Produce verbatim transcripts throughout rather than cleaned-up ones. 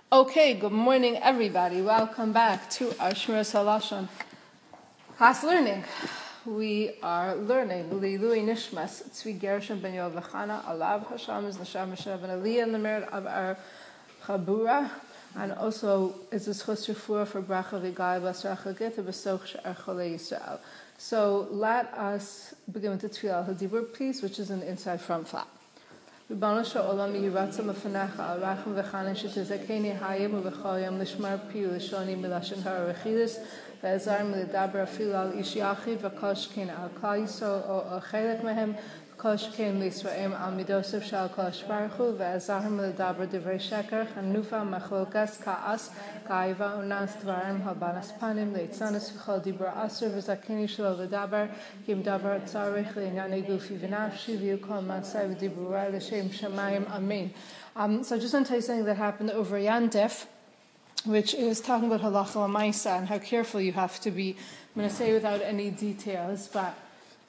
Okay, good morning, everybody. Welcome back to our Shmiras HaLashon class learning. We are learning Leilui Nishmas Tzvi Gershon ben Yoel V'Chana Alav Hashem is Nasham Hashem and Aliyah in the merit of our Chabura, and also is a Schus Refuah for Bracha V'Gai Basracha Gita B'Soch She'er Cholei Yisrael. So let us begin with the Tefillah Hadibur, please, which is an inside front flap. Rebbeinu Shalom Yiratzah Lefanecha Arachim V'Chanan Shetizakeni Hayim U'V'Choyim Lishmar Pi U'Lishoni Milashon Hara V'Chidus V'Ezar M'Ledaber Afilu Al Ish Yachiv V'Kol Shkein Al Klal Yisrael O Chelek Mehem V'Kol Shkein L'Yisrael Al Midosef Shal Kol Baruch Hu V'Ezar M'Ledaber Divrei Sheker Chanufa Machlokas Ka'as Ka'aiva Unas Dvarim Habanas Panim Leitzanis V'Chol Dibur Asur V'Zakeni Shlo L'Daber Yim Daber Tzarich L'Inyane Gufi V'Nafshi V'Yukol Masai V'Dibur L'Shem Shemayim Amen. Um, so I just want to tell you something that happened over Yantef, which is talking about halacha l'maisa and how careful you have to be. I'm going to say without any details, but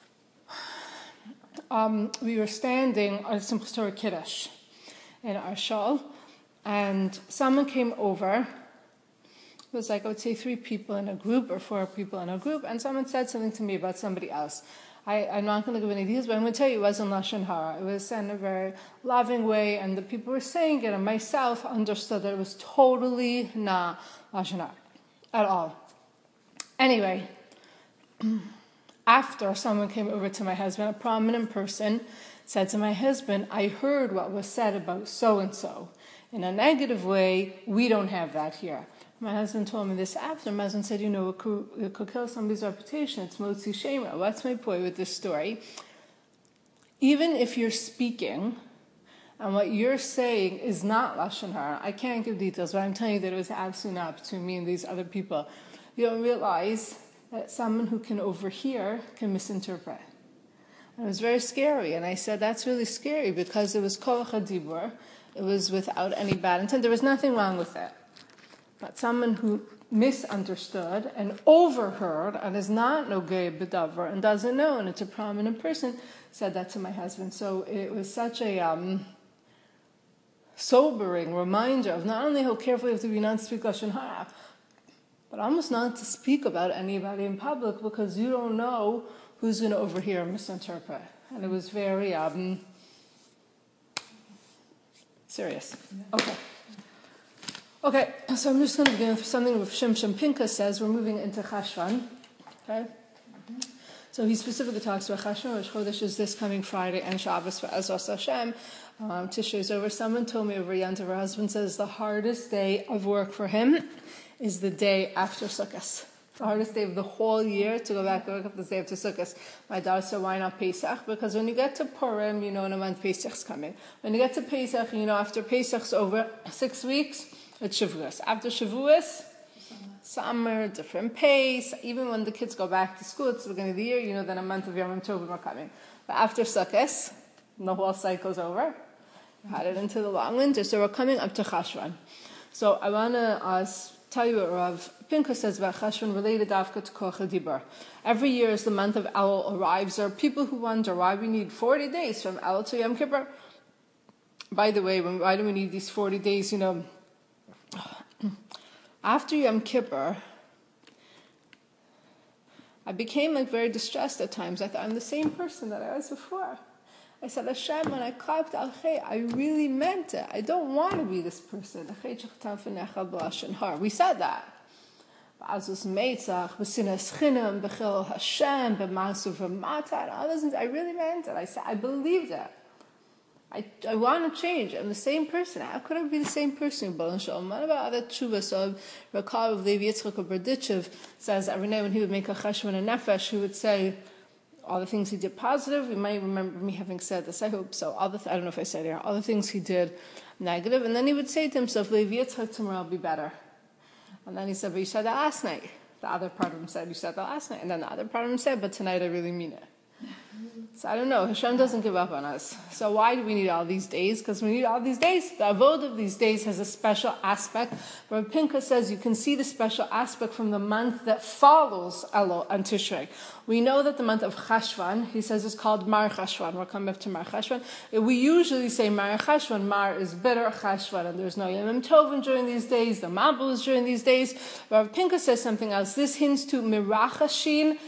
um, we were standing at some historic kiddush in our shul, and someone came over. It was like, I would say, three people in a group or four people in a group, and someone said something to me about somebody else. I, I'm not going to give any details, but I'm going to tell you it wasn't Lashon Hara. It was said in a very loving way, and the people were saying it, and myself understood that it was totally not Lashon Hara at all. Anyway, after someone came over to my husband, a prominent person said to my husband, I heard what was said about so-and-so. In a negative way, we don't have that here. My husband told me this after. My husband said, you know, it could, it could kill somebody's reputation. It's Motzi Shema. What's my point with this story? Even if you're speaking and what you're saying is not Lashon Hara, I can't give details, but I'm telling you that it was absolutely not between me and these other people. You don't realize that someone who can overhear can misinterpret. And it was very scary. And I said, that's really scary because it was Kol Chadibur. It was without any bad intent. There was nothing wrong with it. But someone who misunderstood and overheard and is not nogei b'davar and doesn't know, and it's a prominent person, said that to my husband. So it was such a um, sobering reminder of not only how careful you have to be not to speak Lashon Hara, but almost not to speak about anybody in public because you don't know who's going to overhear and misinterpret. And it was very um, serious. Okay. Okay, so I'm just going to begin with something with Shimshon Pinchas says. We're moving into Cheshvan. Okay? Mm-hmm. So he specifically talks about Cheshvan, which Chodesh is this coming Friday, and Shabbos for Ezras Hashem. Um, Tishrei is over. Someone told me over Yanta, her husband says the hardest day of work for him is the day after Sukkot. The hardest day of the whole year to go back to work up the day after Sukkot. My daughter said, why not Pesach? Because when you get to Purim, you know in a month Pesach's coming. When you get to Pesach, you know after Pesach's over, six weeks, it's Shavuos. After Shavuos, summer, different pace. Even when the kids go back to school, it's the beginning of the year, you know, then a month of Yom Tovim are coming. But after Sukkot, the whole cycle's over. We're headed into the long winter, so we're coming up to Cheshvan. So I want to uh, tell you what Rav Pinchas says about Cheshvan related Dafka to Kol Chadibur. Every year as the month of Elul arrives, there are people who wonder why we need forty days from Elul to Yom Kippur. By the way, why do we need these forty days, you know? After Yom Kippur, I became like very distressed at times. I thought I'm the same person that I was before. I said, Hashem, when I clapped al chay, I really meant it. I don't want to be this person. We said that. I really meant it. I said, I believed it. I, I want to change. I'm the same person. How could I be the same person? What about other tshuvas? So Rakav of Levi Yitzchak of Berdichev says every night when he would make a cheshvan and nefesh, he would say all the things he did positive. You might remember me having said this. I hope so. All the th- I don't know if I said it here. All the things he did negative, and then he would say to himself, Levi Yitzchak, tomorrow I'll be better. And then he said, but you said that last night. The other part of him said, you said that last night. And then the other part of him said, but tonight I really mean it. So I don't know, Hashem doesn't give up on us. So why do we need all these days? Because we need all these days. The avodah of these days has a special aspect. Rabbi Pinchas says you can see the special aspect from the month that follows Elul and Tishrei. We know that the month of Cheshvan, he says, is called Mar Cheshvan. We'll come back to Mar Cheshvan. We usually say Mar Cheshvan. Mar is bitter, Cheshvan, and there's no Yom Tovim during these days. The Mabul is during these days. Rabbi Pinchas says something else. This hints to Mirachashin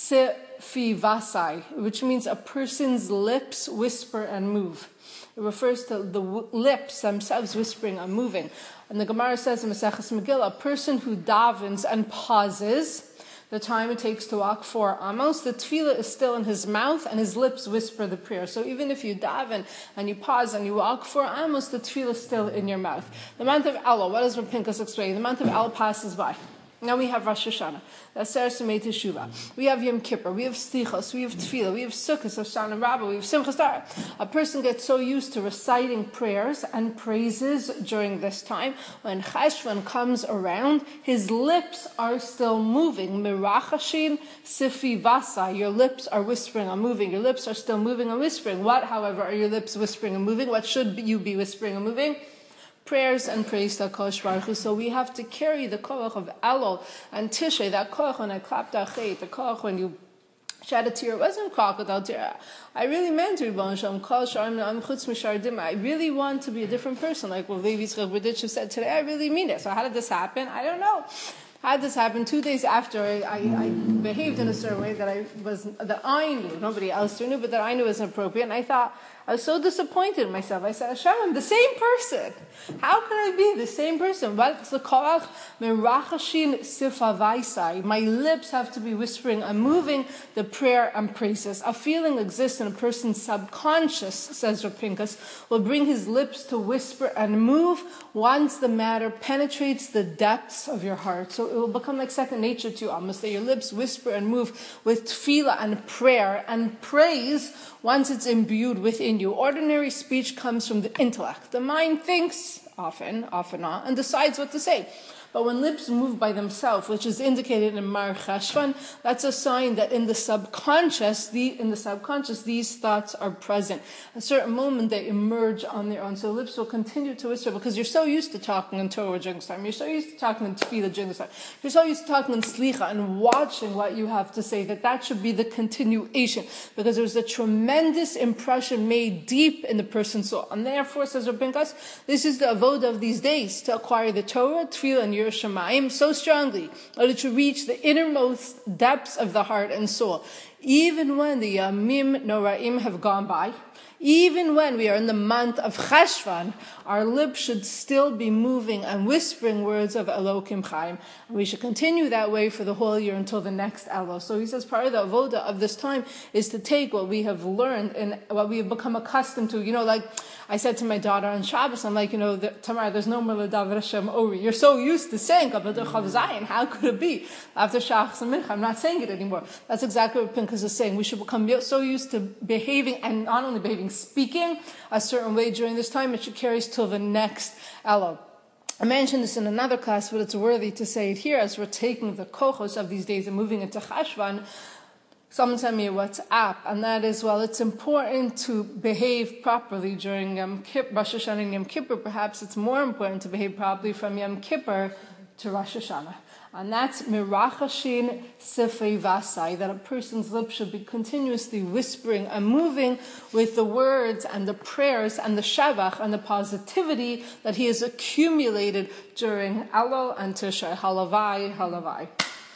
Sifi Vasai, which means a person's lips whisper and move. It refers to the w- lips themselves whispering and moving. And the Gemara says in Maseches Megillah, a person who davens and pauses the time it takes to walk four amos, the tefillah is still in his mouth and his lips whisper the prayer. So even if you daven and you pause and you walk four amos, the tefillah is still in your mouth. The month of Elul, what does Rav Pinchas explain? The month of Elul passes by. Now we have Rosh Hashanah, that's Aseret Simei Teshuvah. We have Yom Kippur, we have Stichos, we have Tefillah, we have Sukkot, Hoshana Rabbah, we have Simchas Torah. A person gets so used to reciting prayers and praises during this time. When Cheshvan comes around, his lips are still moving. Mirachashin Sifi Vasa, your lips are whispering and moving. Your lips are still moving and whispering. What, however, are your lips whispering and moving? What should you be whispering and moving? Prayers and praise to HaKadosh Baruch Hu. So we have to carry the koach of Elul and Tishrei, that koach when I clapped achet, the koach when you shed a tear. It wasn't crocodile tear. I really meant to, Rebbeinu Shalom, kol sharm na'am chutz mishardim. I really want to be a different person, like what Levi Yitzchak Berditchev said today. I really mean it. So how did this happen? I don't know. How did this happen? Two days after I, I, I behaved in a certain way that I was that I knew, nobody else knew, but that I knew was inappropriate, and I thought, I was so disappointed in myself. I said, Hashem, I'm the same person. How can I be the same person? What's the koach? Merachashin sifavaisai. My lips have to be whispering. I'm moving the prayer and praises. A feeling exists in a person's subconscious, says Rav Pinchas, will bring his lips to whisper and move once the matter penetrates the depths of your heart. So it will become like second nature to you, almost, that your lips whisper and move with tefillah and prayer and praise once it's imbued within you. Ordinary speech comes from the intellect. The mind thinks, often, often not, and decides what to say. But when lips move by themselves, which is indicated in Mar Cheshvan, that's a sign that in the subconscious, the, in the subconscious, these thoughts are present. At a certain moment, they emerge on their own. So lips will continue to whisper because you're so used to talking in Torah during this time. You're so used to talking in Tefillah during this time. You're so used to talking in Slicha and watching what you have to say, that that should be the continuation, because there's a tremendous impression made deep in the person's soul. And therefore, says Rav Pinchas, this is the avodah of these days, to acquire the Torah, Tefillah, and your Yerushalayim so strongly that it should reach the innermost depths of the heart and soul. Even when the Yamim Noraim have gone by, even when we are in the month of Cheshvan, our lips should still be moving and whispering words of Elokim Chaim. And we should continue that way for the whole year until the next Elul. So he says part of the avodah of this time is to take what we have learned and what we have become accustomed to. You know, like I said to my daughter on Shabbos, I'm like, you know, the, Tamar, there's no more L'davar Hashem Ori. You're so used to saying Chav Zayin. How could it be? After Shachas and Mincha, I'm not saying it anymore. That's exactly what Pinchas is saying. We should become so used to behaving, and not only behaving, speaking a certain way during this time, it should carry us till the next Elul. I mentioned this in another class, but it's worthy to say it here as we're taking the kochos of these days and moving into Cheshvan. Someone sent me a WhatsApp, and that is, well, it's important to behave properly during Yom Kippur, Rosh Hashanah and Yom Kippur. Perhaps it's more important to behave properly from Yom Kippur to Rosh Hashanah. And that's mirachashin sifei vasai, that a person's lips should be continuously whispering and moving with the words and the prayers and the shavach and the positivity that he has accumulated during Elul and Tishrei. Halavai, halavai.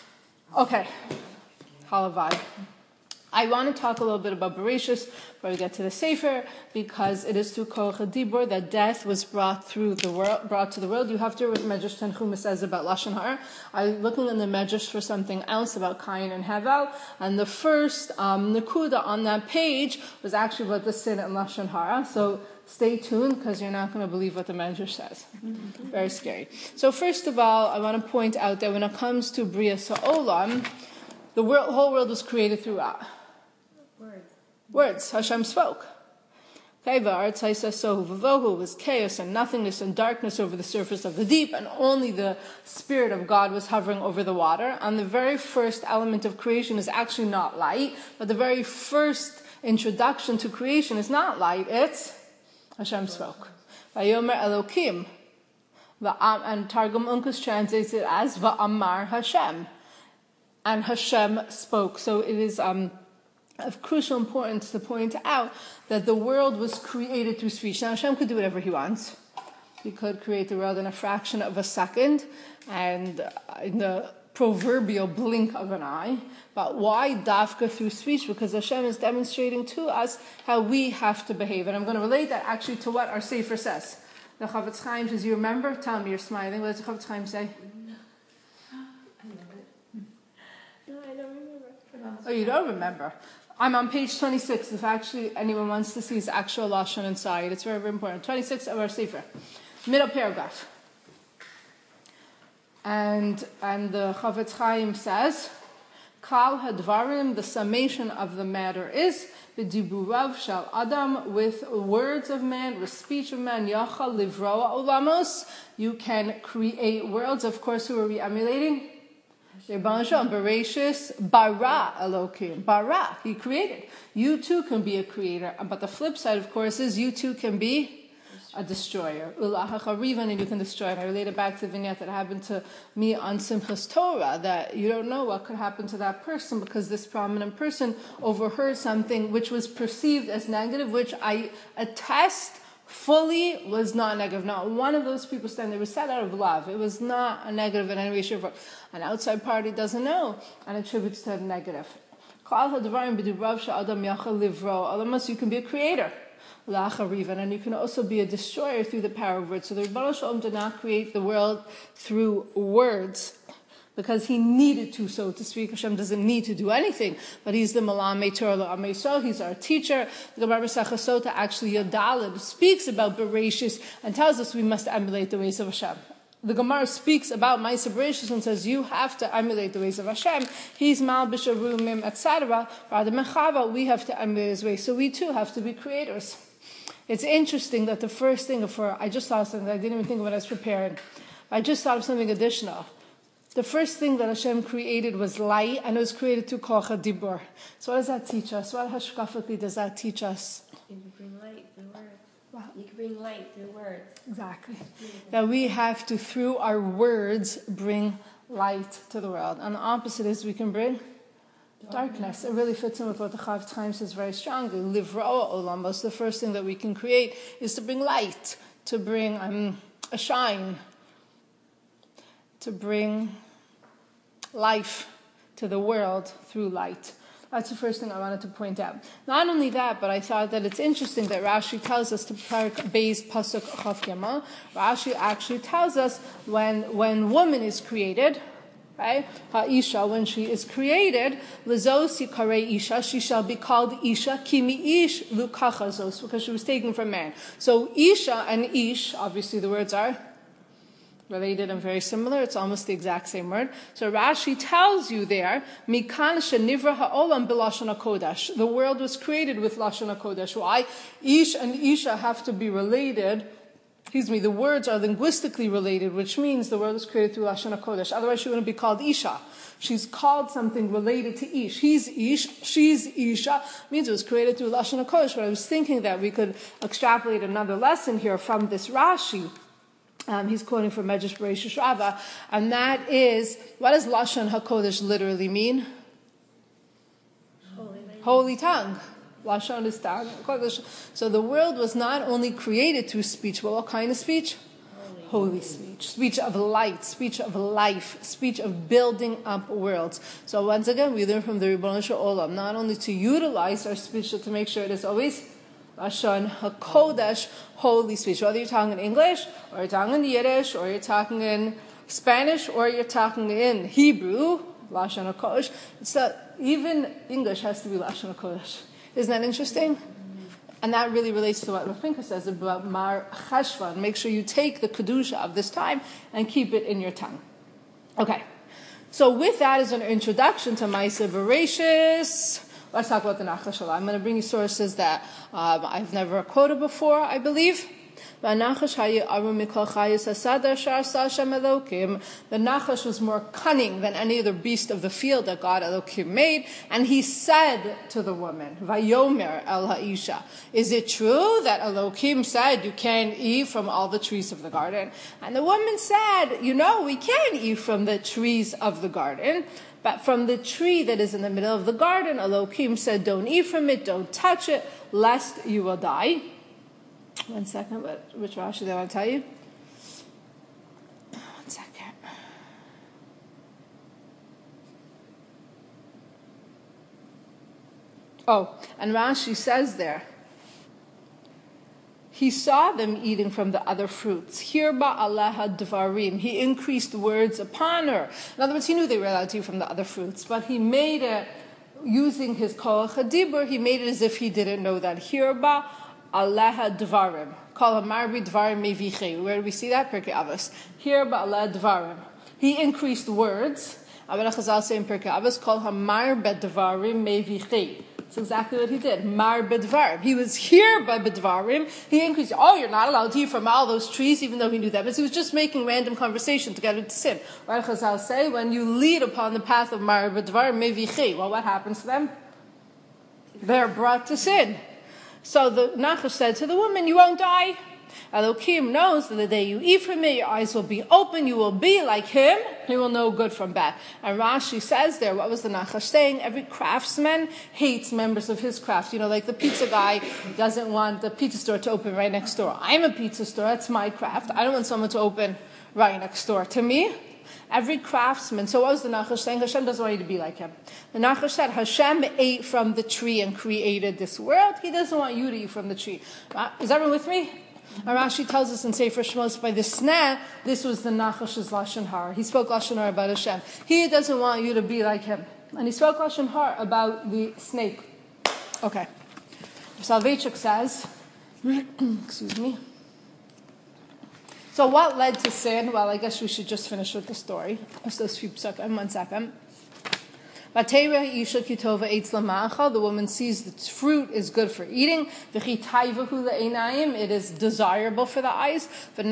Okay, halavai. I want to talk a little bit about Bereshis before we get to the Sefer, because it is through Koach HaDibur that death was brought through the world, brought to the world. You have to hear what Medrash Tanchuma says about Lashon Hara. I'm looking in the Medrash for something else about Cain and Hevel, and the first um, Nakuda on that page was actually about the sin in Lashon Hara. So stay tuned, because you're not going to believe what the Medrash says. Mm-hmm. Very scary. So first of all, I want to point out that when it comes to Brias HaOlam, the world, whole world was created through uh, Words. Words. Hashem spoke. Okay, V'aretz ha'isa sohu v'vohu was chaos and nothingness and darkness over the surface of the deep, and only the Spirit of God was hovering over the water. And the very first element of creation is actually not light, but the very first introduction to creation is not light, it's Hashem spoke. Vayomer Elokim. And Targum Onkelos translates it as Va'amar Hashem. And Hashem spoke. So it is um, of crucial importance to point out that the world was created through speech. Now Hashem could do whatever he wants. He could create the world in a fraction of a second and in the proverbial blink of an eye. But why dafka through speech? Because Hashem is demonstrating to us how we have to behave. And I'm going to relate that actually to what our Sefer says. The Chavetz Chaim says, you remember? Tell me, you're smiling. What does the Chavetz Chaim say? No. I love it. No, I don't remember. Oh, you don't remember? I'm on page twenty-six. If actually anyone wants to see his actual lashon inside, it's very, very important. twenty-six of our Sefer. Middle paragraph. And and the Chavetz Chaim says, Kal hadvarim, the summation of the matter is, b'diburav shal adam, with words of man, with speech of man, yachal livroa olamos, you can create worlds. Of course, who are we emulating? Rebbeinu Shalom, Bereshis, bara Elokim, bara, he created. You too can be a creator. But the flip side, of course, is you too can be a destroyer. And you can destroy. And I related back to the vignette that happened to me on Simchas Torah, that you don't know what could happen to that person because this prominent person overheard something which was perceived as negative, which I attest fully was not negative. Not one of those people standing there was said out of love. It was not a negative in any way, shape, or form. An outside party doesn't know and attributes to a negative. You can be a creator. And you can also be a destroyer through the power of words. So the Rebbeinu Shalom did not create the world through words because he needed to, so to speak. Hashem doesn't need to do anything, but he's the Malamei Torah L'Amei Yisrael. He's our teacher. The Gemara Masechah Sota, actually Yodalid, speaks about Bereshis and tells us we must emulate the ways of Hashem. The Gemara speaks about Ma'aseh Bereshis and says you have to emulate the ways of Hashem. He's Malbish Arumim, et cetera. Rather than Chava, we have to emulate his ways. So we too have to be creators. It's interesting that the first thing for, I just thought of something, I didn't even think of when I was preparing. I just thought of something additional. The first thing that Hashem created was light, and it was created through Koch HaDibur. So what does that teach us? What hashkafically does that teach us? You can bring light through words. Wow. You can bring light through words. Exactly. That we have to, through our words, bring light to the world. And the opposite is we can bring darkness. It really fits in with what the Chavetz Chaim says very strongly. Livroa olamos. The first thing that we can create is to bring light, to bring um, a shine, to bring life to the world through light. That's the first thing I wanted to point out. Not only that, but I thought that it's interesting that Rashi tells us to Parak Beis Pasuk Chaf Gimel. Rashi actually tells us when when woman is created, right? Ha'isha, when she is created, Lizos Yikarei Isha, she shall be called Isha, Kimi Ish Lukachazos, because she was taken from man. So Isha and Ish, obviously the words are related and very similar. It's almost the exact same word. So Rashi tells you there, Mikan Shenivra Ha'olam B'Lashon HaKodesh. The world was created with Lashon HaKodesh. Why? Ish and Isha have to be related. Excuse me, the words are linguistically related, which means the world was created through Lashon HaKodesh. Otherwise she wouldn't be called Isha. She's called something related to Ish. He's Ish, she's Isha. It means it was created through Lashon HaKodesh. But I was thinking that we could extrapolate another lesson here from this Rashi. Um, he's quoting from Medrash Bereshis Rabbah, and that is, what does Lashon HaKodesh literally mean? Holy, Holy tongue. Lashon is tongue. So the world was not only created through speech, but what kind of speech? Holy, Holy speech. Speech of light, speech of life, speech of building up worlds. So once again, we learn from the Rebbeinu Shalom not only to utilize our speech, but to make sure it is always Lashon HaKodesh, holy speech. Whether you're talking in English, or you're talking in Yiddish, or you're talking in Spanish, or you're talking in Hebrew, Lashon HaKodesh. It's that even English has to be Lashon HaKodesh. Isn't that interesting? And that really relates to what Rav Pinka says about Mar Cheshvan. Make sure you take the Kedusha of this time and keep it in your tongue. Okay. So with that as an introduction to Ma'aseh Bereshis, let's talk about the Nachla Shalah. I'm going to bring you sources that um, I've never quoted before, I believe. The Nachash was more cunning than any other beast of the field that God Elokim made, and he said to the woman, Vayomer el ha'isha, is it true that Elokim said you can't eat from all the trees of the garden? And the woman said, you know, we can eat from the trees of the garden, but from the tree that is in the middle of the garden, Elokim said, don't eat from it, don't touch it, lest you will die. One second, what, which Rashi do I want to tell you? One second. Oh, and Rashi says there, he saw them eating from the other fruits. Hirba Aleha Dvarim. He increased words upon her. In other words, he knew they were allowed to eat from the other fruits, but he made it, using his Koach HaDibur, he made it as if he didn't know that. Hirba Aleha Dvarim. Call him Marbi Dvarim Meviche. Where do we see that? Pirkei Avos. Hirba Aleha Dvarim. He increased words. Abba Chazal say in Pirkei Avos, call him Marbe Dvarim Meviche. That's exactly what he did. Mar bedvarim. He was here by bedvarim. He increased. Oh, you're not allowed to eat from all those trees, even though he knew that. But he was just making random conversation to get into sin. Right? Chazal say, when you lead upon the path of mar bedvarim mevichi, well, what happens to them? They're brought to sin. So the Nachash said to the woman, you won't die. Elokim knows that the day you eat from it, your eyes will be open, you will be like him, he will know good from bad. And Rashi says there, what was the Nachash saying? Every craftsman hates members of his craft. You know, like the pizza guy doesn't want the pizza store to open right next door. I'm a pizza store, that's my craft. I don't want someone to open right next door to me. Every craftsman, so what was the Nachash saying? Hashem doesn't want you to be like him. The Nachash said, Hashem ate from the tree and created this world. He doesn't want you to eat from the tree. Is everyone with me? And Rashi tells us in Sefer Shmos, by the sneh, this was the Nachash's Lashon Hara. He spoke Lashon Hara about Hashem. He doesn't want you to be like him. And he spoke Lashon Hara about the snake. Okay. Soloveitchik says, excuse me. So what led to sin? Well, I guess we should just finish with the story. Just those few seconds. One second. The woman sees that fruit is good for eating. It is desirable for the eyes.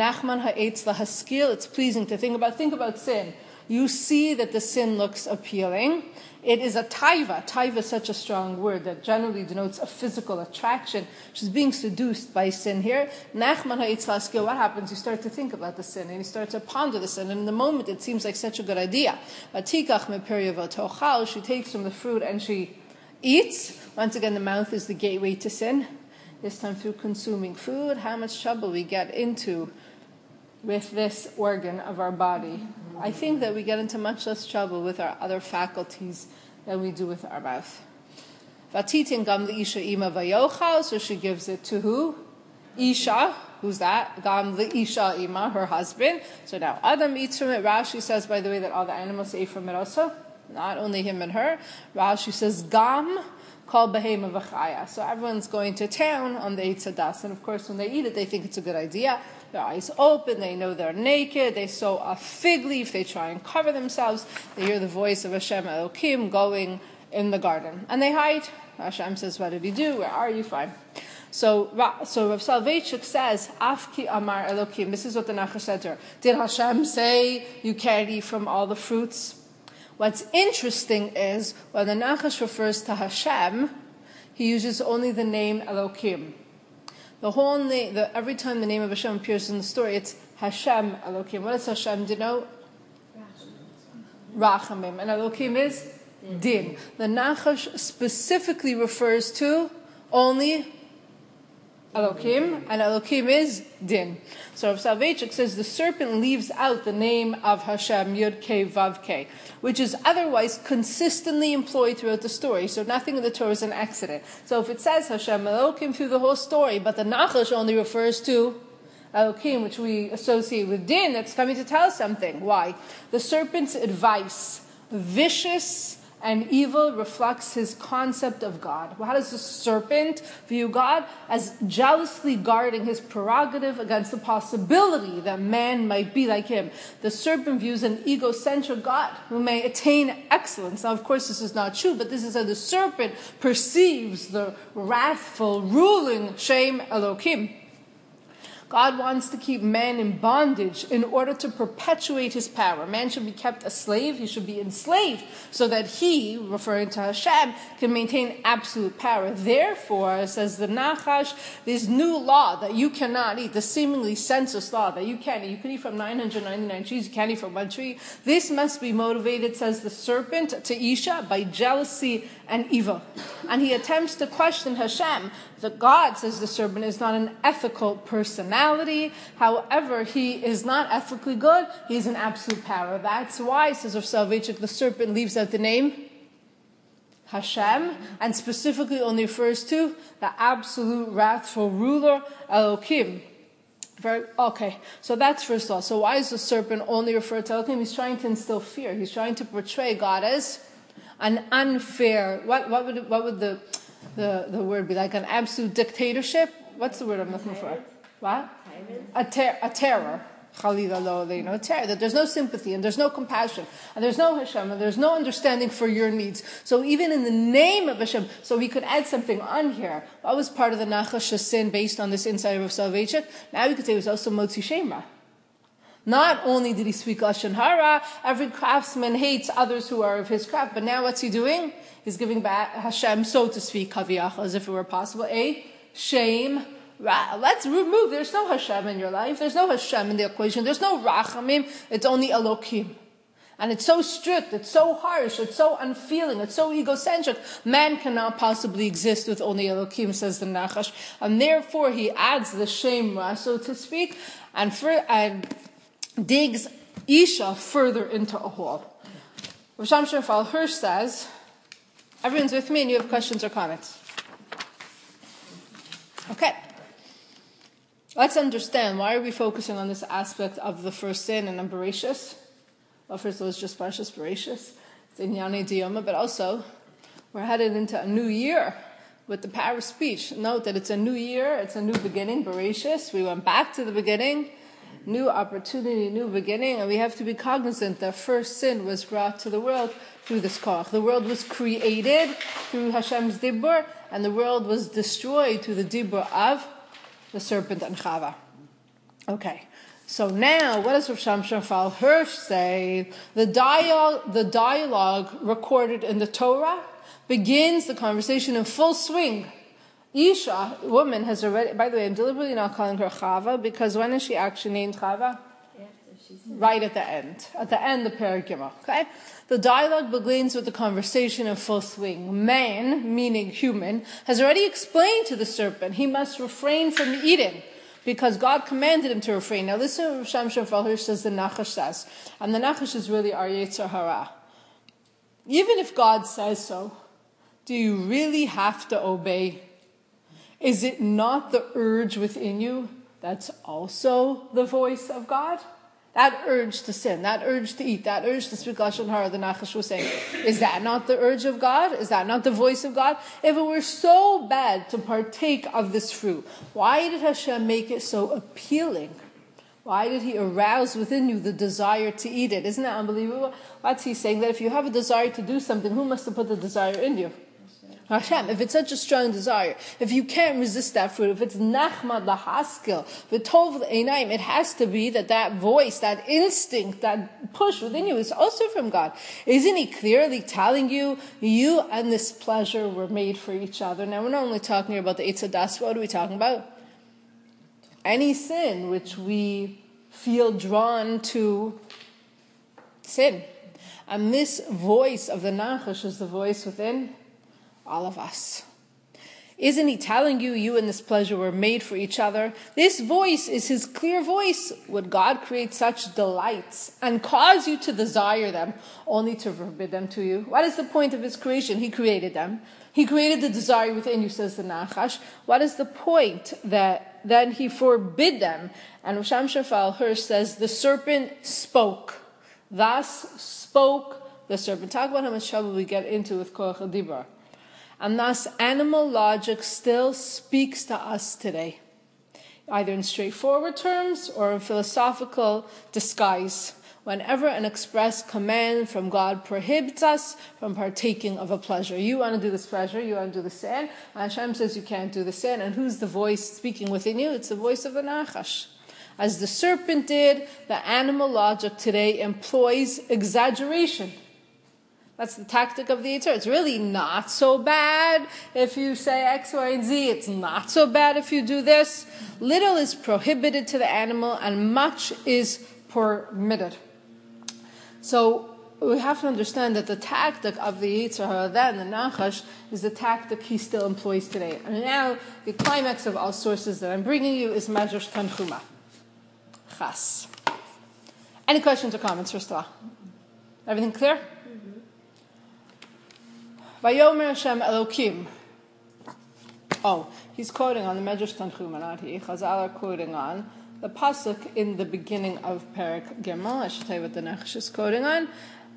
It's pleasing to think about. Think about sin. You see that the sin looks appealing. It is a taiva. Taiva is such a strong word that generally denotes a physical attraction. She's being seduced by sin here. Nachman ha'etz laskil. What happens? You start to think about the sin and you start to ponder the sin. And in the moment, it seems like such a good idea. Atikach meperiyavo tochal. She takes from the fruit and she eats. Once again, the mouth is the gateway to sin. This time through consuming food. How much trouble we get into with this organ of our body. I think that we get into much less trouble with our other faculties than we do with our mouth. Vatitin gam leisha ima vayochal, so she gives it to who? Isha. Who's that? Gam leisha ima, her husband. So now Adam eats from it. Rashi says, by the way, that all the animals ate from it also. Not only him and her. Rashi says, gam kol behema v'chaya. So everyone's going to town on the Eitz Hadas. And of course, when they eat it, they think it's a good idea. Their eyes open, they know they're naked, they sew a fig leaf, they try and cover themselves, they hear the voice of Hashem Elokim going in the garden. And they hide. Hashem says, what did he do? Where are you? Fine. So, so Rav Soloveitchik says, Afki Amar Elokim. This is what the Nachash said to her. Did Hashem say you can't eat from all the fruits? What's interesting is, when the Nachash refers to Hashem, he uses only the name Elokim. The whole name, the, every time the name of Hashem appears in the story, it's Hashem Elokim. What does Hashem denote? Rachamim. And Elokim is Din. The Nachash specifically refers to only Elokim, and Elokim is Din. So Rav Soloveitchik says the serpent leaves out the name of Hashem, Yud Kei Vav Kei, which is otherwise consistently employed throughout the story. So nothing in the Torah is an accident. So if it says Hashem Elokim through the whole story, but the Nachash only refers to Elokim, which we associate with Din, that's coming to tell us something. Why? The serpent's advice, vicious and evil, reflects his concept of God. How does the serpent view God? As jealously guarding his prerogative against the possibility that man might be like him. The serpent views an egocentric God who may attain excellence. Now, of course, this is not true, but this is how the serpent perceives the wrathful, ruling Shem Elokim. God wants to keep man in bondage in order to perpetuate his power. Man should be kept a slave. He should be enslaved so that he, referring to Hashem, can maintain absolute power. Therefore, says the Nachash, this new law that you cannot eat, the seemingly senseless law that you can't eat, you can eat from nine hundred ninety-nine trees, you can't eat from one tree. This must be motivated, says the serpent, to Isha by jealousy and evil. And he attempts to question Hashem. The God, says the serpent, is not an ethical personality. However, he is not ethically good. He is an absolute power. That's why, says Rav Soloveitchik, the serpent leaves out the name Hashem, and specifically only refers to the absolute wrathful ruler, Elokim. Very, okay, so that's first law. So why is the serpent only referred to Elokim? He's trying to instill fear. He's trying to portray God as an unfair, what, what would what would the, the the word be, like an absolute dictatorship? What's the word I'm looking for? What? A, ter- a terror. Chalila lo aleinu, a terror. That there's no sympathy and there's no compassion and there's no Hashem and there's no understanding for your needs. So even in the name of Hashem, so we could add something on here. What was part of the Nachash sin based on this insight of Soloveitchik? Now we could say it was also Motzi Shema. Not only did he speak Lashon Hara, every craftsman hates others who are of his craft, but now what's he doing? He's giving back Hashem, so to speak, Kaviyach, as if it were possible, a shame. Let's remove, there's no Hashem in your life, there's no Hashem in the equation, there's no Rachamim, it's only Elokim. And it's so strict, it's so harsh, it's so unfeeling, it's so egocentric. Man cannot possibly exist with only Elokim, says the Nachash. And therefore he adds the shame, so to speak, and for, and digs Isha further into a hole. Rav Shamshon Raphael Hirsch says, everyone's with me and you have questions or comments? Okay. Let's understand, why are we focusing on this aspect of the first sin and on Bereshis? Well, first of all, it's just Parshas Bereshis. It's in Yanei Diyoma, but also we're headed into a new year with the power of speech. Note that it's a new year, it's a new beginning, Bereshis. We went back to the beginning. New opportunity, new beginning, and we have to be cognizant that first sin was brought to the world through this koach. The world was created through Hashem's dibur, and the world was destroyed through the dibur of the serpent and Chava. Okay, so now what does Rav Shamshon Raphael Hirsch say? The dialogue, the dialogue recorded in the Torah begins the conversation in full swing. Isha, woman, has already, by the way, I'm deliberately not calling her Chava, because when is she actually named Chava? Yeah, right at the end. At the end of Perek Gimel, okay? The dialogue begins with the conversation in full swing. Man, meaning human, has already explained to the serpent he must refrain from eating, because God commanded him to refrain. Now listen to what Shamshon Raphael Hirsch says, the Nachash says. And the Nachash is really our Yetzer Hara. Even if God says so, do you really have to obey? Is it not the urge within you that's also the voice of God? That urge to sin, that urge to eat, that urge to speak Lashon Hara, the Nachash was saying, is that not the urge of God? Is that not the voice of God? If it were so bad to partake of this fruit, why did Hashem make it so appealing? Why did he arouse within you the desire to eat it? Isn't that unbelievable? What's he saying? That if you have a desire to do something, who must have put the desire in you? Hashem. If it's such a strong desire, if you can't resist that fruit, if it's nachmad lahaskil, v'tov l'einayim, it has to be that that voice, that instinct, that push within you is also from God. Isn't he clearly telling you, you and this pleasure were made for each other? Now, we're not only talking about the Eitz Hadas, what are we talking about? Any sin which we feel drawn to sin. And this voice of the Nachash is the voice within all of us. Isn't he telling you, you and this pleasure were made for each other? This voice is his clear voice. Would God create such delights and cause you to desire them, only to forbid them to you? What is the point of his creation? He created them. He created the desire within you, says the Nachash. What is the point that then he forbid them? And Rav Shamshon Raphael Hirsch says, the serpent spoke. Thus spoke the serpent. Talk about how much trouble we get into with Koach HaDibur. And thus, animal logic still speaks to us today, either in straightforward terms or in philosophical disguise. whenever an express command from God prohibits us from partaking of a pleasure. You want to do this pleasure, you want to do the sin, and Hashem says you can't do the sin, and who's the voice speaking within you? It's the voice of the Nachash. As the serpent did, the animal logic today employs exaggeration. That's the tactic of the Yetzer. It's really not so bad if you say X, Y, and Z. It's not so bad if you do this. Little is prohibited to the animal and much is permitted. So we have to understand that the tactic of the Yetzer Hara and the Nachash is the tactic he still employs today. And now the climax of all sources that I'm bringing you is Medrash Tanchuma. Chas. Any questions or comments, first of all? Everything clear? Vayomer Hashem Elokim. Oh, he's quoting on the Medrash Tanchuma, not he. Chazal are quoting on the pasuk in the beginning of Perek Gimel. I should tell you what the Nachash is quoting on.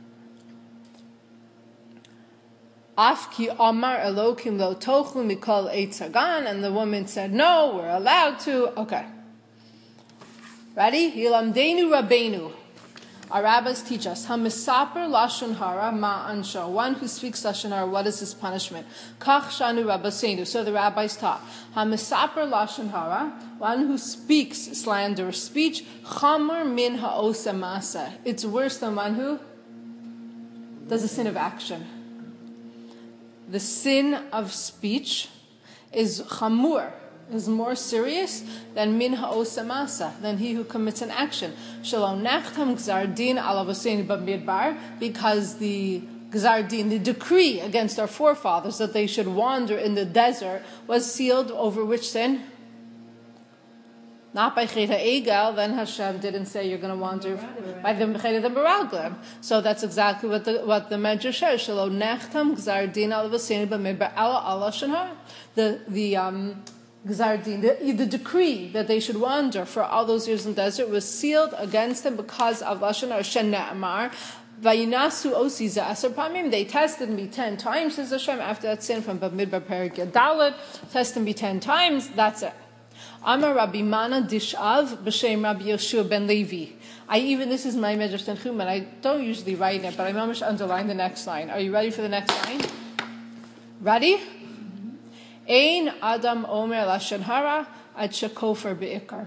Af ki amar Elokim lo tochu mikol eitz hagan, and the woman said, "No, we're allowed to." Okay, ready? Yilamdeinu Rabbeinu. Our rabbis teach us, Hamisaper Lashon Hara Ma Ansho. One who speaks Lashon Hara, what is his punishment? Kach Shanu Rabbaseinu. So the rabbis taught, Hamisaper Lashon Hara, one who speaks slanderous speech, Chamur Min Ha'osa Masa. It's worse than one who does a sin of action. The sin of speech is chamur, is more serious than min ha'osa masa, than he who commits an action. Shalom nechtam gzar din alavoseinu b'midbar, because the gzar din, the decree against our forefathers that they should wander in the desert, was sealed over which sin? Not by Chet HaEgel. Then Hashem didn't say you're going to wander by the Chet HaMeraglim. So that's exactly what the what the Medrash says. Shalom nechtam gzar din alavoseinu b'midbar ala ala shanhar. The the um. Gzardin, the, the decree that they should wander for all those years in the desert was sealed against them because of Lashon Hara Shene'amar. Vayinasu osi za'asar pamim. They tested me ten times, says Hashem, after that sin from Bamidbar Perek Yadalet. Tested me ten times, that's it. Amar Rabbi Mana Dishav b'shem Rabbi Yeshua ben Levi. I even, this is my Medrash Tanchuma, and I don't usually write it, but I mamish underline the next line. Are you ready for the next line? Ready? Ein Adam Omer Lashon Hara ad shekofer be'ikar.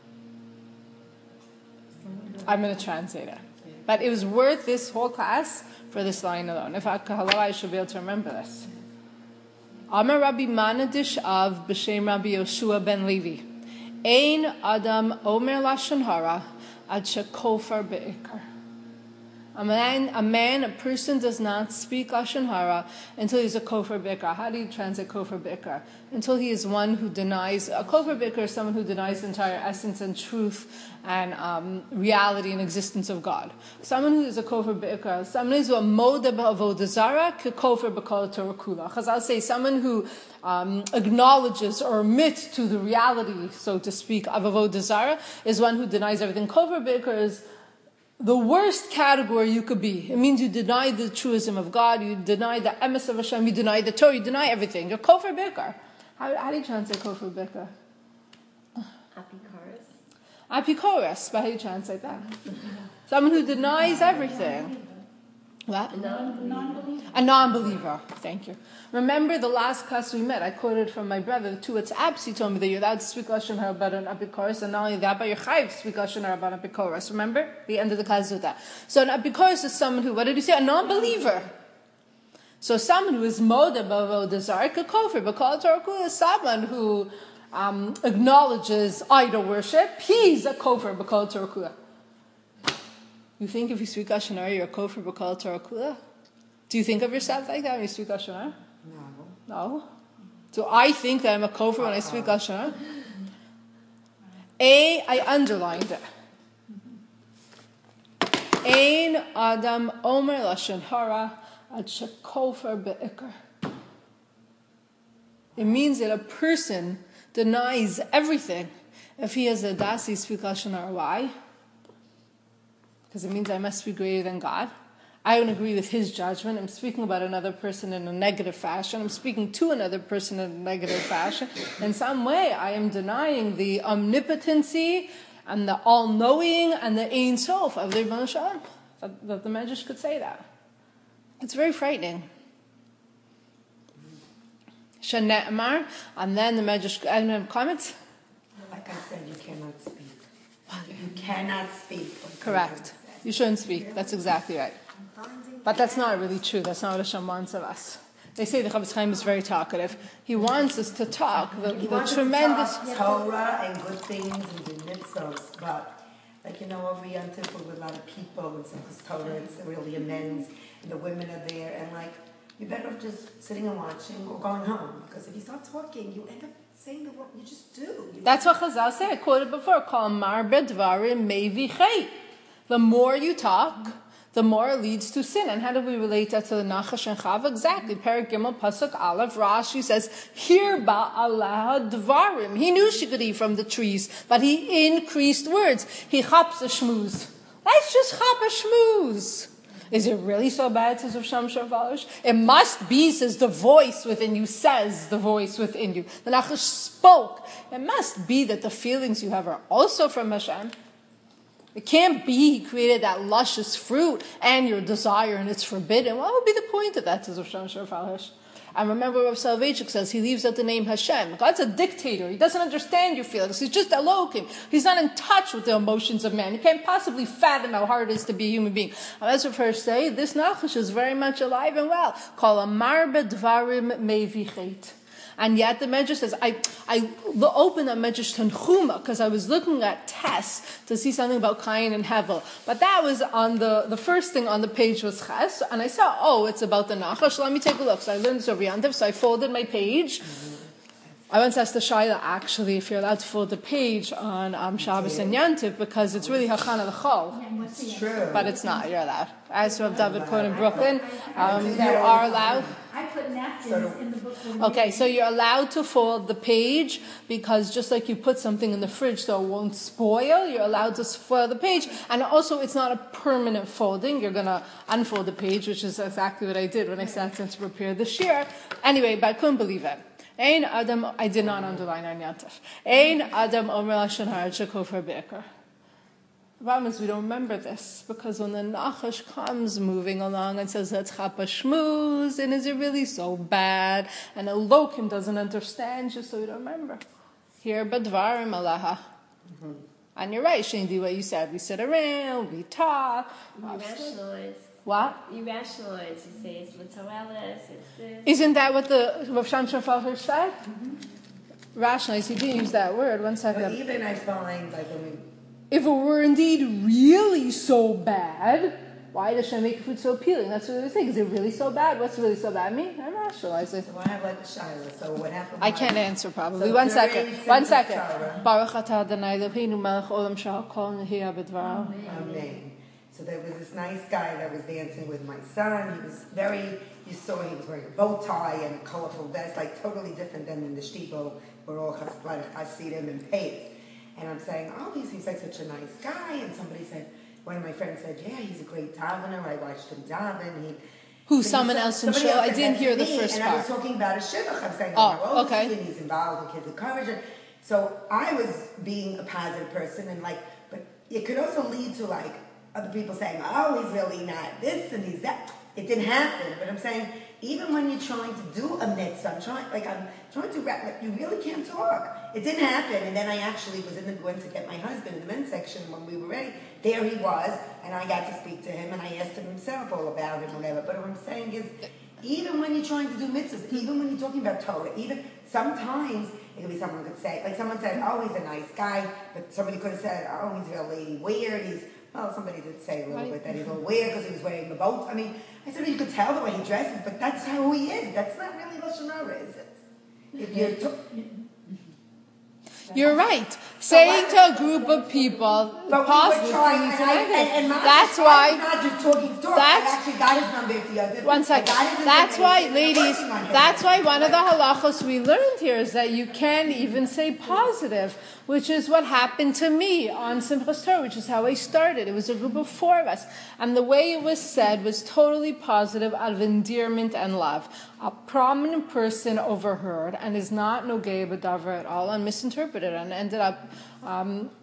I'm going to translate it. But it was worth this whole class for this line alone. If I kahala, I should be able to remember this. Amar Rabbi Mana Dishav b'shem Rabbi Yoshua ben Levi. Ein Adam Omer Lashon Hara ad shekofer be'ikar. A man, a man, a person does not speak Lashon Hara until he's a kofar bikar. How do you translate kofar bikar? Until he is one who denies, a kofar bikar is someone who denies the entire essence and truth and um, reality and existence of God. Someone who is a kofar bikar, someone who is a moda b'avodah zara, ke kofar b'kol Torah kula. Chazal say someone who um, acknowledges or admits to the reality, so to speak, of avodah zara is one who denies everything. Kofar bikar is the worst category you could be. It means you deny the truism of God, you deny the emes of Hashem, you deny the Torah, you deny everything. You're kofar bikar. How, how do you translate kofar bikar? Apikoros. Apikoros. But how do you translate that? Someone who denies everything. What? A non-believer. A non-believer. Thank you. Remember the last class we met, I quoted from my brother, two WhatsApps, he told me that you're allowed to speak Lashon Hara about an Apikoros, and not only that, but you're chayiv to speak Lashon Hara about an Apikoros. Remember? The end of the class with that. So an Apikoros is someone who, what did you say? A non-believer. So someone who is moda b'avodah zara kofar b'kol Torah kula is someone who um, acknowledges idol worship. He's a kofar b'kol Torah kula. You think if you speak Lashon Hara, you're a kofar b'kol Torah kula? Do you think of yourself like that when you speak Lashon Hara? No. No? Do I think that I'm a kofar when I speak Lashon Hara? A, I underlined it. Ein Adam Omer Lashon Hara ad shekofar be'ikar. It means that a person denies everything if he has a dasi speak Lashon Hara. Why? Because it means I must be greater than God. I don't agree with his judgment. I'm speaking about another person in a negative fashion. I'm speaking to another person in a negative fashion. In some way, I am denying the omnipotency and the all-knowing and the Ein Sof of the Ribono Shel Olam, that, that the Medrash could say that. It's very frightening. Shene'emar, and then the Medrash, any comments? Like I said, you cannot speak. You cannot speak. Correct. You shouldn't speak. That's exactly right. But that's not really true. That's not what Hashem wants of us. They say the Chavetz Chaim is very talkative. He wants us to talk. The, he the wants tremendous to talk Torah and good things and the mitzvahs, but like you know, over Yom Kippur with a lot of people and Simchas Torah, it's really immense, and the women are there, and like you're better off just sitting and watching or going home, because if you start talking, you end up saying the word. You just do. You That's what Chazal said. I quoted before. Kol marbe dvarim mevichei. The more you talk, the more it leads to sin. And how do we relate that to the Nachash and Chava? Exactly. Perek Gimel Pasuk Aleph. Rashi says, "Hirba Allah dvarim." He knew she could eat from the trees, but he increased words. He chaps a shmooze. Let's just chap a shmooze. Is it really so bad, says Rav Shamshon Valish? It must be, says the voice within you, says the voice within you. The Nachash spoke. It must be that the feelings you have are also from Hashem. It can't be he created that luscious fruit and your desire and it's forbidden. What would be the point of that, says Rav Shamshon Valish? And remember what Rav Soloveitchik says, he leaves out the name Hashem. God's a dictator. He doesn't understand your feelings. He's just Elohim. He's not in touch with the emotions of man. You can't possibly fathom how hard it is to be a human being. And as Rav Hirsch say, this Nachash is very much alive and well. Kol amar bedvarim mevichet. And yet the Medrash says, I, I opened that Medrash Tanchuma because I was looking at Tes to see something about Cain and Hevel. But that was on the, the first thing on the page was Ches, and I saw, oh, it's about the Nachash. Let me take a look. So I learned this over Yantiv, so I folded my page. I once asked the Shaila, actually, if you're allowed to fold the page on um, Shabbos and Yantiv, because it's really Hachana L'chol. It's true. But it's not. You're allowed. As Rav David Cohen in Brooklyn, um, you are allowed. I put napkins in the book. Okay, so you're allowed to fold the page because just like you put something in the fridge so it won't spoil, you're allowed to fold the page. And also, it's not a permanent folding. You're going to unfold the page, which is exactly what I did when I sat down to prepare the shir. Anyway, but I couldn't believe it. Ein Adam, I did not underline on Yantif. Ein Adam Omer Lashon Hara Shekofar Be'ekar. The problem is we don't remember this because when the Nachash comes moving along and says let's chap a shmooze, and is it really so bad? And Elohim doesn't understand you, so we don't remember. Here, badvarim alaha. And you're right, Shindy, what you said. We sit around, we talk. You rationalize. What? You rationalize. You say it's Litzorelis, it's this. Isn't that what the Rav Shamshon Falher said? Mm-hmm. Rationalize. He didn't use that word. One second. But even I find like when we. If it were indeed really so bad, why does Hashem make food so appealing? That's what they think. Is it really so bad? What's really so bad? Me? I rationalize it. So I have like a Shaila. So what happened? I can't answer probably. So One second. One second. Baruch atah Adonai Eloheinu melech olam shehakol nehiyah b'dvarav. Amen. So there was this nice guy that was dancing with my son. He was very, you saw he was wearing a bow tie and a colorful vest, like totally different than in the shtibo, where all Hasidim and Pei. And I'm saying, oh, he seems like such a nice guy. And somebody said, one of my friends said, yeah, he's a great davener. I watched him daven. He, Who, someone else in Shul? I didn't hear the first and part. And I was talking about a shidduch. I'm saying, oh, how old okay. is he? And he's involved in kids' encouragement. So I was being a positive person. And like, but it could also lead to like other people saying, oh, he's really not this and he's that. It didn't happen. But I'm saying, even when you're trying to do a mitzvah, I'm trying, like I'm trying to wrap, like, you really can't talk. It didn't happen, and then I actually was in the going to get my husband in the men's section when we were ready. There he was, and I got to speak to him, and I asked him himself all about it, whatever. But what I'm saying is, even when you're trying to do mitzvahs, even when you're talking about Torah, even sometimes it could be someone could say, like someone said, oh, he's a nice guy, but somebody could have said, oh, he's really weird. He's well, somebody did say a little bit that he's a little weird because he was wearing a boat. I mean, I said you could tell the way he dresses, but that's how he is. That's not really Lashon Hara, is it? If you're to- You're right. Saying to a group of people, but positive, we were trying, and I, and, and that's why. Not just talking, talk. That's, I actually got his number if the other. One second. That's why, ladies. That's why one of the halachos we learned here is that you can even say positive, which is what happened to me on Simchas Torah, which is how I started. It was a group of four of us, and the way it was said was totally positive, out of endearment and love. A prominent person overheard and is not nogei b'davar at all and misinterpreted and ended up um,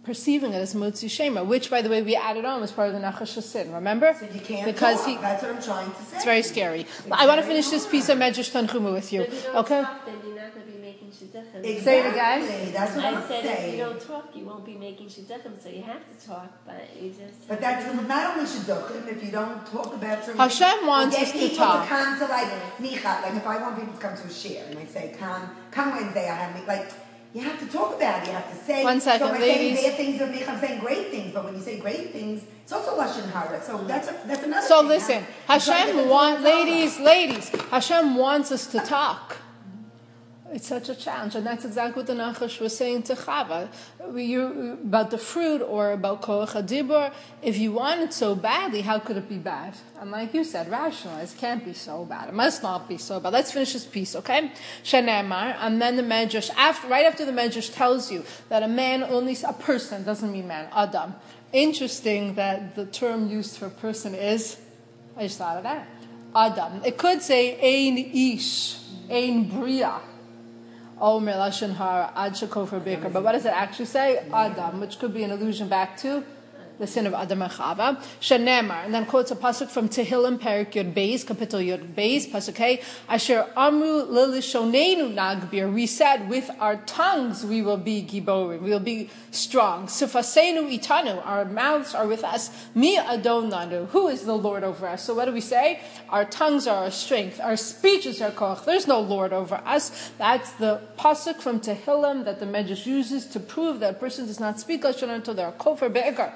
perceiving it as Motzi Shema, which, by the way, we added on as part of the Nachash Sin. Remember? So you can't because talk. he, That's what I'm trying to say. It's very scary. It's I want to very finish this hard. piece of Medrash Tanchuma with you. If you don't Okay? talk, then you're not going to be making shidduchim. Exactly. Say it again. That's what I I'm said saying. if you don't talk, you won't be making shidduchim, so you have to talk, but you just... But that's not only shidduchim. If you don't talk about something, Hashem wants get us to people talk. to come to like Micha. Like if I want people to come to a share, and I say, "Come, come Wednesday," I have me like. You have to talk about it. You have to say. One second, so I'm ladies. saying bad things of Micha. I'm saying great things. But when you say great things, it's also lashon hara. So that's a, that's another. So thing. listen, I'm trying to get Hashem them to wants, talk. ladies, ladies, Hashem wants us to talk. It's such a challenge, and that's exactly what the Nachash was saying to Chava. You, about the fruit or about Koach HaDibur, if you want it so badly, how could it be bad? And like you said, rationalize, can't be so bad. It must not be so bad. Let's finish this piece, okay? Shenemar, and then the Medrash, after, right after the Medrash tells you that a man only, a person, doesn't mean man, Adam. Interesting that the term used for person is, I just thought of that, Adam. It could say Ein Ish, Ein Bria. Omer Lashon Hara Ad Shekofer Beker. But what does it actually say? Adam, which could be an allusion back to the sin of Adam and Chava. Shenemar, and then quotes a pasuk from Tehillim, Perik Yod Beis, Kapitel Yod Beis, pasuk Hey, Asher Amru Lilishonenu Nagbir. We said, with our tongues we will be giborim, we will be strong. Sifasenu Itanu, our mouths are with us. Mi Adonanu, who is the Lord over us? So what do we say? Our tongues are our strength, our speeches are koch. There's no Lord over us. That's the pasuk from Tehillim that the Medrash uses to prove that a person does not speak Lashon until they are kofer be'ekar.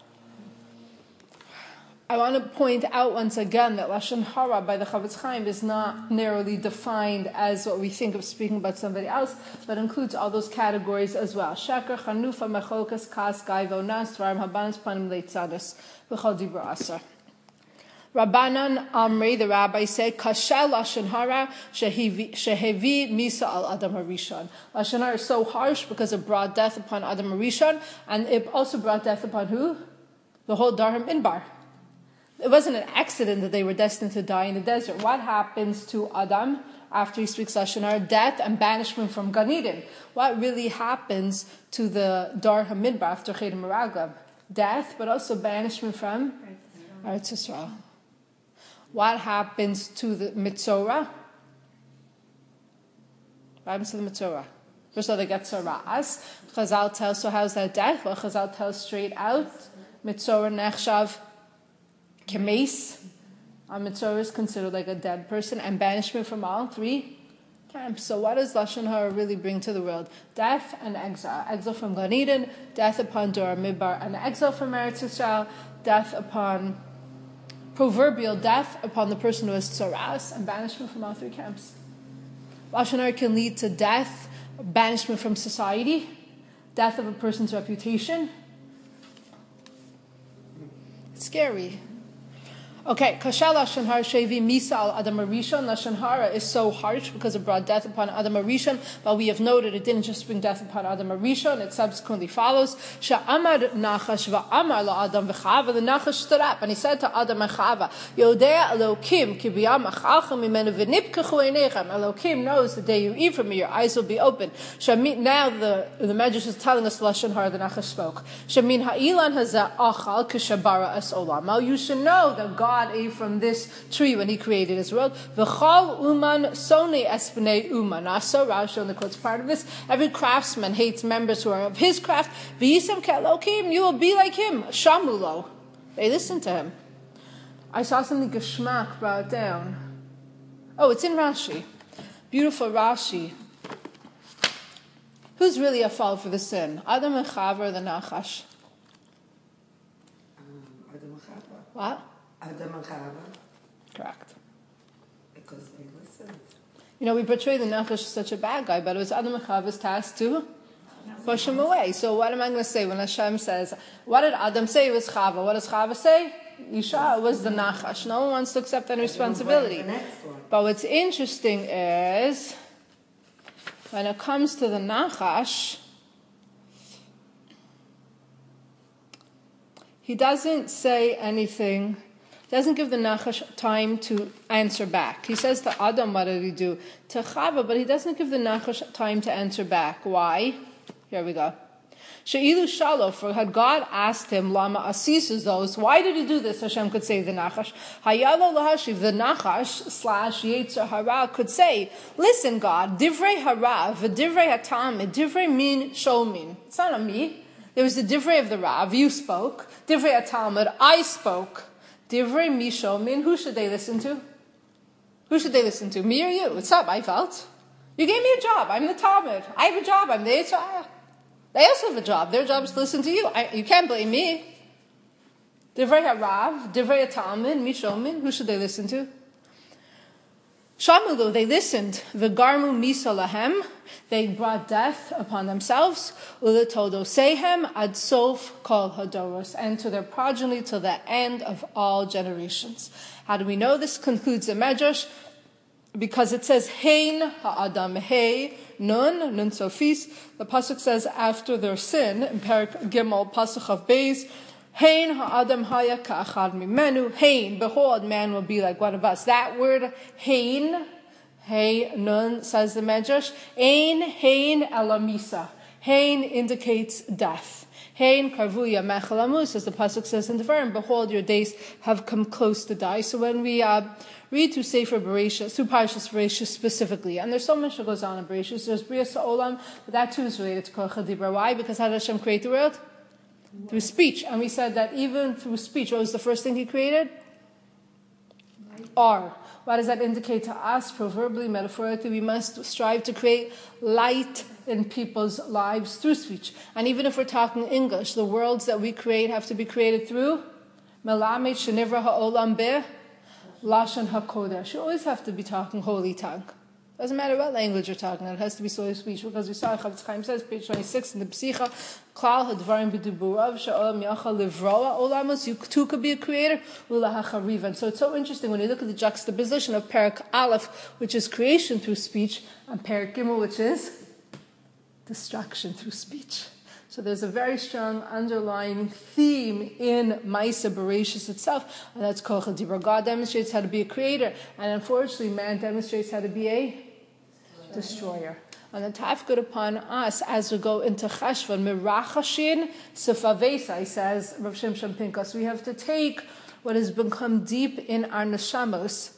I want to point out once again that Lashon Hara by the Chavetz Chaim is not narrowly defined as what we think of speaking about somebody else, but includes all those categories as well. Sheker, Chanufa, Mecholkas, Kas, Gaivo, Nas, Dvarim, Habanas, Panim, Leitzadas, V'chol Dibur Asar. Rabbanan Amri, the rabbi said, Kasha Lashon Hara shehevi misa al Adam HaRishon. Lashon Hara is so harsh because it brought death upon Adam HaRishon, and it also brought death upon who? The whole Dar HaMidbar. It wasn't an accident that they were destined to die in the desert. What happens to Adam after he speaks Lashon Hara? Death and banishment from Gan Eden. What really happens to the Dar HaMidbar after Cheder Meraglim? Death, but also banishment from Eretz Yisrael. What happens to the Mitzorah? What happens to the Mitzorah? First of all, they get Tzara'as. Chazal tells, so how's that death? Well, Chazal tells straight out, Mitzorah nechshav kemes. A Mitzorah is considered like a dead person, and banishment from all three camps. So what does Lashon Hara really bring to the world? Death and exile. Exile from Gan Eden, death upon Dor Midbar, and exile from Eretz Yisrael, death upon, proverbial death upon the person who is tzaras, and banishment from all three camps. Lashon Hara can lead to death, banishment from society, death of a person's reputation. It's scary. Okay, Kasha Lashon Hara shevi misa al Adam HaRishon. Lashon Hara is so harsh because it brought death upon Adam HaRishon, but we have noted it didn't just bring death upon Adam HaRishon, it subsequently follows. Sha'amar Nachash va'amar la'Adam v'Chava. The Nachash stood up and he said to Adam and Chava, Yodea Elokim ki b'yam achalchem mimenu v'nipkechu einechem. Elokim knows the day you eat from me, your eyes will be open. Now the, the Medrash is telling us Lashon Hara, the Nachash spoke. Shamin ha'ilan hazeh achal kishabara es olamo. You should know that God God ate from this tree when He created His world. V'chol uman sone espnei uman. Also, Rashi only quotes part of this. Every craftsman hates members who are of his craft. V'yisam ke'elokim, you will be like Him. Shamulo. They listened to Him. I saw something Geshmak brought down. Oh, it's in Rashi. Beautiful Rashi. Who's really at fault for the sin? Adam and Chava or the Nachash? Um, Adam and Chava. What? Adam and Chava. Correct. Because they listened. You know, we portray the Nachash as such a bad guy, but it was Adam and Chava's task to push him away. So what am I going to say when Hashem says, what did Adam say? It was Chava. What does Chava say? Isha, it was the Nachash. No one wants to accept any responsibility. But what's interesting is, when it comes to the Nachash, he doesn't say anything, doesn't give the Nachash time to answer back. He says to Adam, what did he do? To Chava, but he doesn't give the Nachash time to answer back. Why? Here we go. She'ilu shalo, for had God asked him, Lama asisus those, why did he do this? Hashem could say the Nachash. Hayalo lahashiv, the Nachash slash Yetzer Hara could say, listen God, divrei hara, v'divrei hatam, divrei min shomin. It's not on me. There was the divrei of the Rav, you spoke. Divrei hatalmud, I spoke. Divrei mi shomin, who should they listen to? Who should they listen to? Me or you? It's not my fault. You gave me a job. I'm the Talmud. I have a job. I'm the Yetzer Hara. They also have a job. Their job is to listen to you. I, you can't blame me. Divrei harav, divrei hatalmud, mi shomin. Who should they listen to? Shamulu, they listened. V'garmu misa lahem. They brought death upon themselves. U'letodosehem ad sof kol hadoros. And to their progeny till the end of all generations. How do we know this? Concludes the Medrash. Because it says, Hein ha'adam hey, nun, nun sofis. The pasuk says after their sin, in Perak Gimel, pasuk of Beis, Hein ha'adam haya ka'achad mimenu. Hein, behold, man will be like one of us. That word, Hein, hey, nun, says the Medrash, Ein, Hein, elamisa. Hein indicates death. Hein karvuya mechalamus, as the pasuk says in the Devarim, behold, your days have come close to die. So when we uh, read through Sefer Bereshis, through Parshas Bereshis specifically, and there's so much that goes on in Bereshis. There's Bria Sa'olam, but that too is related to Kol Chadibra. Why? Because how did Hashem create the world? Through speech. And we said that even through speech, what was the first thing He created? R. What does that indicate to us? Proverbially, metaphorically, we must strive to create light in people's lives through speech. And even if we're talking English, the worlds that we create have to be created through Melamed Shenivra Ha'olam Beh Lashon HaKodesh. You always have to be talking holy tongue. Doesn't matter what language you're talking, it has to be soil speech. Because we saw Chavetz Chaim says, page twenty-six in the Psicha, Klal Hadvarim B'Diburav She'olam Yacha Livroa Olamos. You too could be a creator. Ulahachariv. And so it's so interesting when you look at the juxtaposition of Perak Aleph, which is creation through speech, and Perak Gimel, which is destruction through speech. So there's a very strong underlying theme in Maisa Bereshis itself, and that's Kol Chadibra. God demonstrates how to be a creator, and unfortunately, man demonstrates how to be a destroyer. And the tafkid upon us as we go into Cheshvan, Mirachashin Sefavesa, says Rav Shimshon Pinkas, we have to take what has become deep in our neshamos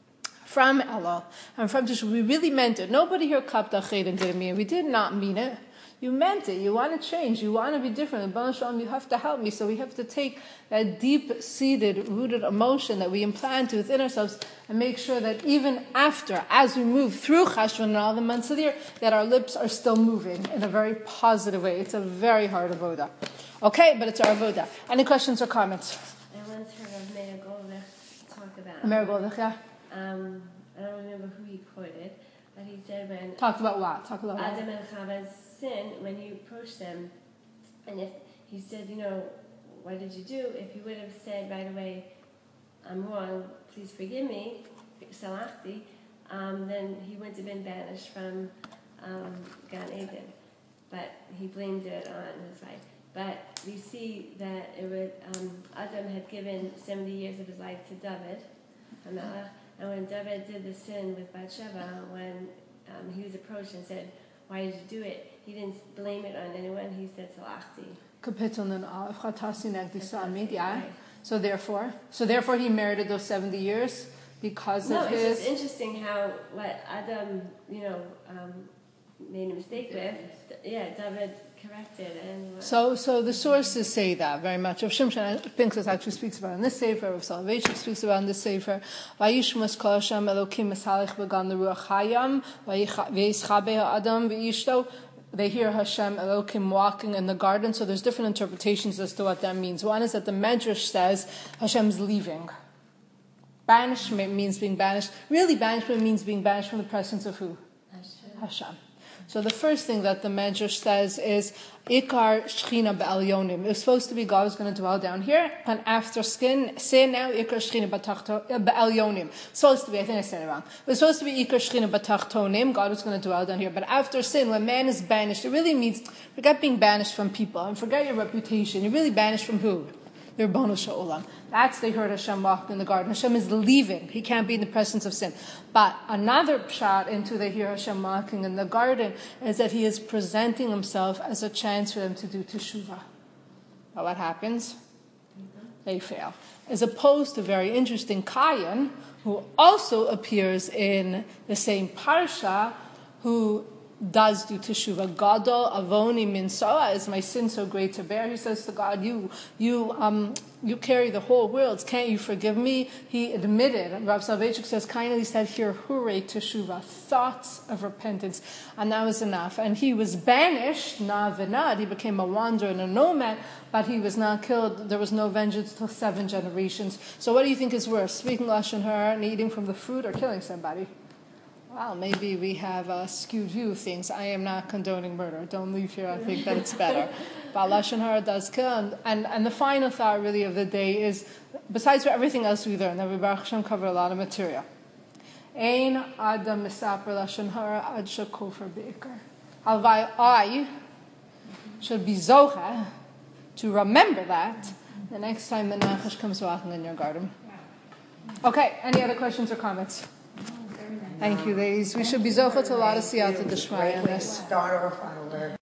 from Elul and from Tish. We really meant it. Nobody here klapped ached and didn't mean it. We did not mean it. You meant it. You want to change. You want to be different. You have to help me. So we have to take that deep-seated, rooted emotion that we implant within ourselves and make sure that even after, as we move through Cheshvan and all the months of the year, that our lips are still moving in a very positive way. It's a very hard avoda. Okay, but it's our avoda. Any questions or comments? I once heard of Meir Goldich talk about Meir Goldich, yeah. Um, I don't remember who he quoted, but he said when Talked about what? Talk about Adam what? and Chava's sin, when he approached them, and if he said, you know, what did you do? If he would have said right away, I'm wrong, please forgive me, salachti, um, then he wouldn't have been banished from um, Gan Eden. But he blamed it on his wife. But we see that it would, um, Adam had given seventy years of his life to David, Hamelech, and when David did the sin with Bathsheba, when um, he was approached and said, why did you do it? He didn't blame it on anyone. He said, salachti. Kapitel nun alef chatasi negdi samid, yeah. So therefore, so therefore he merited those seventy years because no, of his... No, it's just interesting how what Adam, you know, um, made a mistake with, yeah, David corrected. And what... So so the sources say that very much. Rav Shimshon Pinkus actually speaks about it in this sefer. Rav Soloveitchik speaks about it in this sefer. Vayishmas kol Hashem Elokim esalech began the ruach hayam v'yischabe ha'adam v'yishto. They hear Hashem Elokim walking in the garden. So there's different interpretations as to what that means. One is that the Medrash says Hashem's leaving. Banishment means being banished. Really, banishment means being banished from the presence of who? Hashem. Hashem. So the first thing that the Medrash says is Ikar Shechina B'Elyonim. It was supposed to be God was going to dwell down here, and after skin, sin now Ikar Shechina B'Elyonim. Supposed to be, I think I said it wrong. It was supposed to be Ikar Shechina B'Tachtonim. God was going to dwell down here, but after sin, when man is banished, it really means forget being banished from people and forget your reputation. You're really banished from who? Ribono Shel Olam. That's they heard Hashem walk in the garden. Hashem is leaving. He can't be in the presence of sin. But another pshat into they hear Hashem walking in the garden is that he is presenting himself as a chance for them to do teshuvah. But what happens? They fail. As opposed to very interesting Kayin, who also appears in the same parsha, who does do teshuvah. Gadol avoni min soa, is my sin so great to bear? He says to God, you you um you carry the whole world. Can't you forgive me? He admitted, and Rav Soloveitchik says, kindly said here, hooray teshuvah, thoughts of repentance. And that was enough. And he was banished, na v'nad, he became a wanderer and a nomad, but he was not killed. There was no vengeance till seven generations. So what do you think is worse, speaking Lashon Hara and eating from the food, or killing somebody? Well, maybe we have a skewed view of things. I am not condoning murder. Don't leave here. I think that it's better. But Lashon Hara does kill. And, and, and the final thought really of the day is, besides for everything else we learned, that we Baruch Hashem cover a lot of material. Ein adam misaper Lashon Hara ad shekofer beikar. Halvai, I should be zocha to remember that the next time the Nachash comes walking in your garden. Okay, any other questions or comments? Thank you, ladies. We should be zocha to a lot of siyata d'shmaya on this. Start off on a